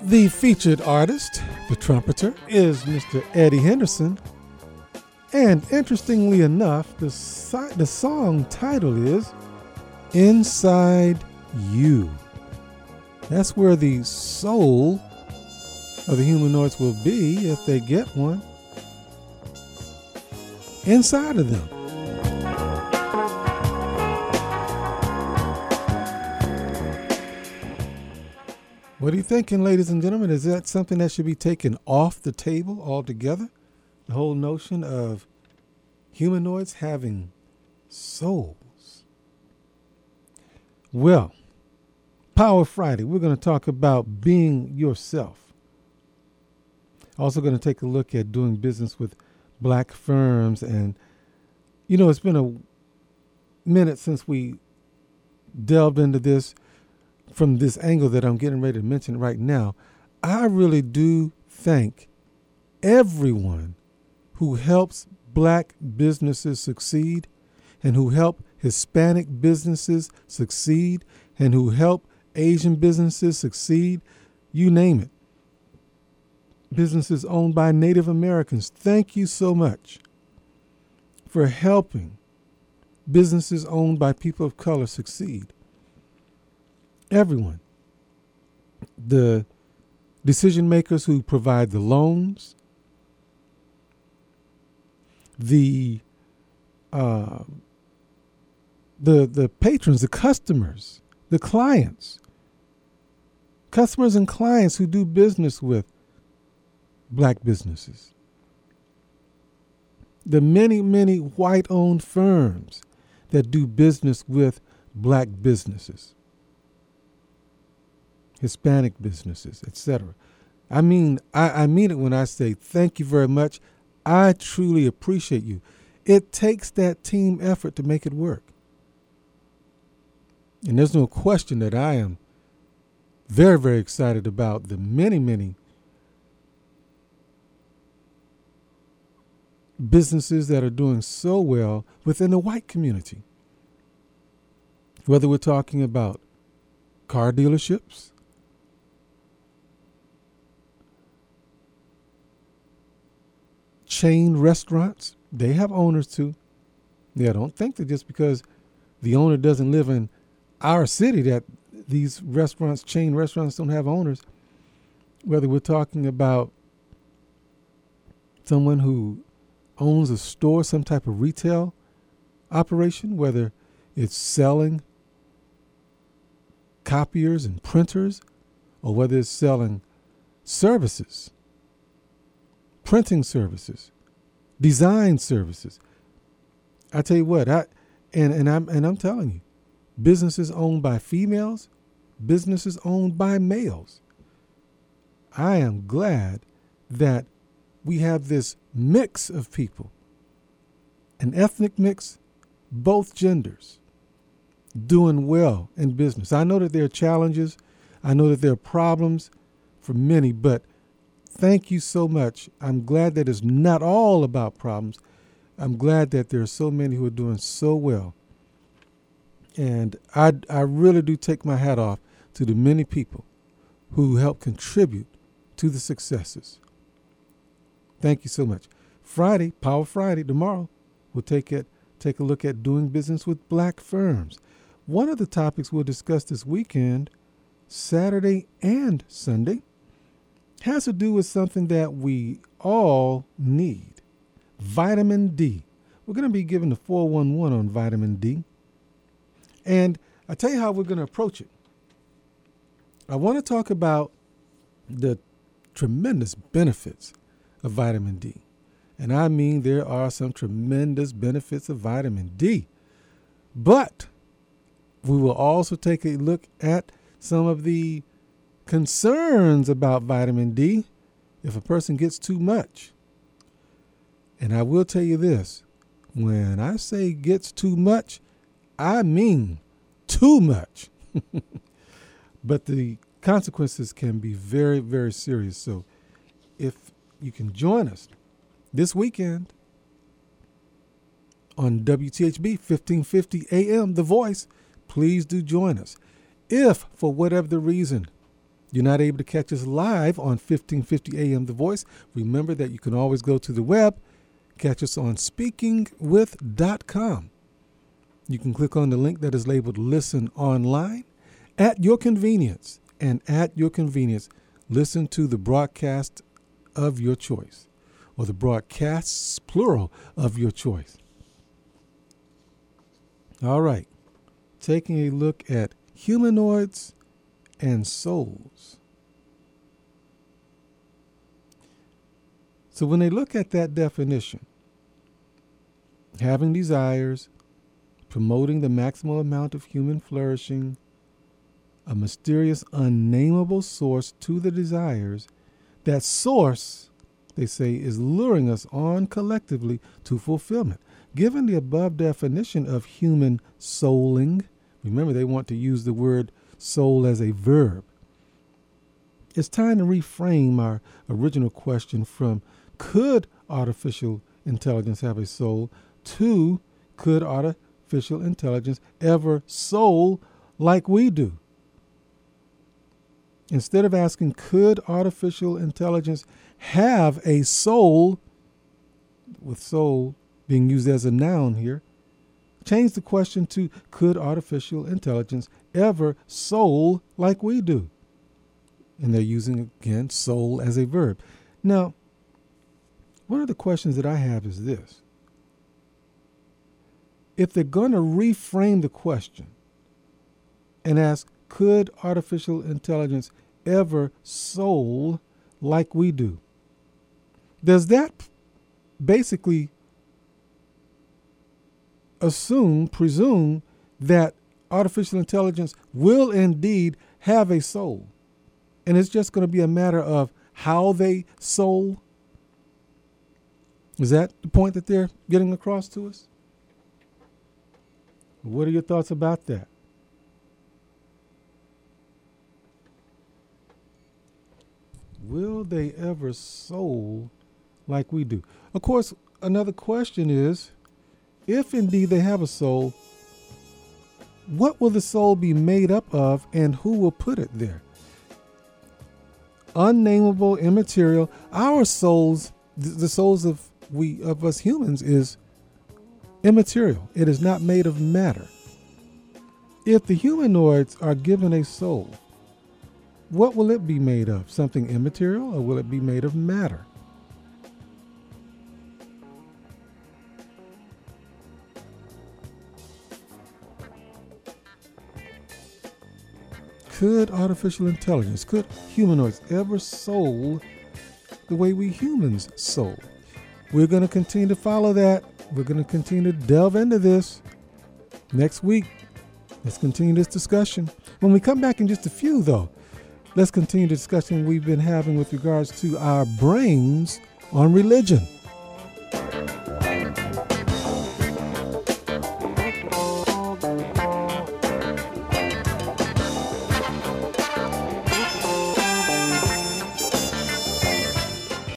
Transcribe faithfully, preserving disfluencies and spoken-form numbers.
The featured artist, the trumpeter, is Mister Eddie Henderson. And interestingly enough, the, si- the song title is Inside You. That's where the soul of the humanoids will be if they get one. Inside of them. What are you thinking, ladies and gentlemen? Is that something that should be taken off the table altogether? The whole notion of humanoids having souls. Well, Power Friday, we're going to talk about being yourself. Also going to take a look at doing business with black firms. And, you know, it's been a minute since we delved into this from this angle that I'm getting ready to mention right now. I really do thank everyone who helps black businesses succeed and who help Hispanic businesses succeed and who help Asian businesses succeed. You name it. Businesses owned by Native Americans. Thank you so much for helping businesses owned by people of color succeed. Everyone. The decision makers who provide the loans, the uh, the the patrons, the customers, the clients, customers and clients who do business with black businesses, the many, many white-owned firms that do business with black businesses, Hispanic businesses, et cetera. I mean, I, I mean it when I say thank you very much. I truly appreciate you. It takes that team effort to make it work. And there's no question that I am very, very excited about the many, many businesses that are doing so well within the white community. Whether we're talking about car dealerships, chain restaurants, they have owners too. Yeah, don't think that just because the owner doesn't live in our city that these restaurants, chain restaurants, don't have owners. Whether we're talking about someone who owns a store, some type of retail operation, whether it's selling copiers and printers or whether it's selling services, printing services, design services. I tell you what, I and, and I'm and I'm telling you, businesses owned by females, businesses owned by males. I am glad that we have this mix of people, an ethnic mix, both genders, doing well in business. I know that there are challenges. I know that there are problems for many, but thank you so much. I'm glad that it's not all about problems. I'm glad that there are so many who are doing so well. And I, I really do take my hat off to the many people who help contribute to the successes. Thank you so much. Friday, Power Friday, tomorrow, we'll take it, take a look at doing business with black firms. One of the topics we'll discuss this weekend, Saturday and Sunday, has to do with something that we all need, vitamin D. We're going to be given the four one one on vitamin D. And I'll tell you how we're going to approach it. I want to talk about the tremendous benefits of vitamin D. And I mean, there are some tremendous benefits of vitamin D. But we will also take a look at some of the concerns about vitamin D if a person gets too much. And I will tell you this, when I say gets too much, I mean too much. But the consequences can be very, very serious. So if you can join us this weekend on W T H B fifteen fifty A M, The Voice, please do join us. If, for whatever the reason, you're not able to catch us live on fifteen fifty A M The Voice, remember that you can always go to the web, catch us on speaking with dot com. You can click on the link that is labeled Listen Online at your convenience. And at your convenience, listen to the broadcast of your choice, or the broadcasts, plural, of your choice. All right, taking a look at humanoids and souls. So when they look at that definition, having desires, promoting the maximum amount of human flourishing, a mysterious, unnameable source to the desires, that source, they say, is luring us on collectively to fulfillment. Given the above definition of human souling, remember they want to use the word soul as a verb, it's time to reframe our original question from could artificial intelligence have a soul to could artificial intelligence ever soul like we do? Instead of asking, could artificial intelligence have a soul, with soul being used as a noun here, change the question to, could artificial intelligence ever soul like we do? And they're using, again, soul as a verb. Now, one of the questions that I have is this. If they're going to reframe the question and ask, could artificial intelligence ever soul like we do? Does that basically assume, presume that artificial intelligence will indeed have a soul? And it's just going to be a matter of how they soul? Is that the point that they're getting across to us? What are your thoughts about that? Will they ever soul like we do? Of course, another question is, if indeed they have a soul, what will the soul be made up of and who will put it there? Unnameable, immaterial. Our souls, the souls of we of us humans, is immaterial. It is not made of matter. If the humanoids are given a soul, what will it be made of? Something immaterial, or will it be made of matter? Could artificial intelligence, could humanoids ever soul the way we humans soul? We're going to continue to follow that. We're going to continue to delve into this next week. Let's continue this discussion. When we come back in just a few, though, let's continue the discussion we've been having with regards to our brains on religion.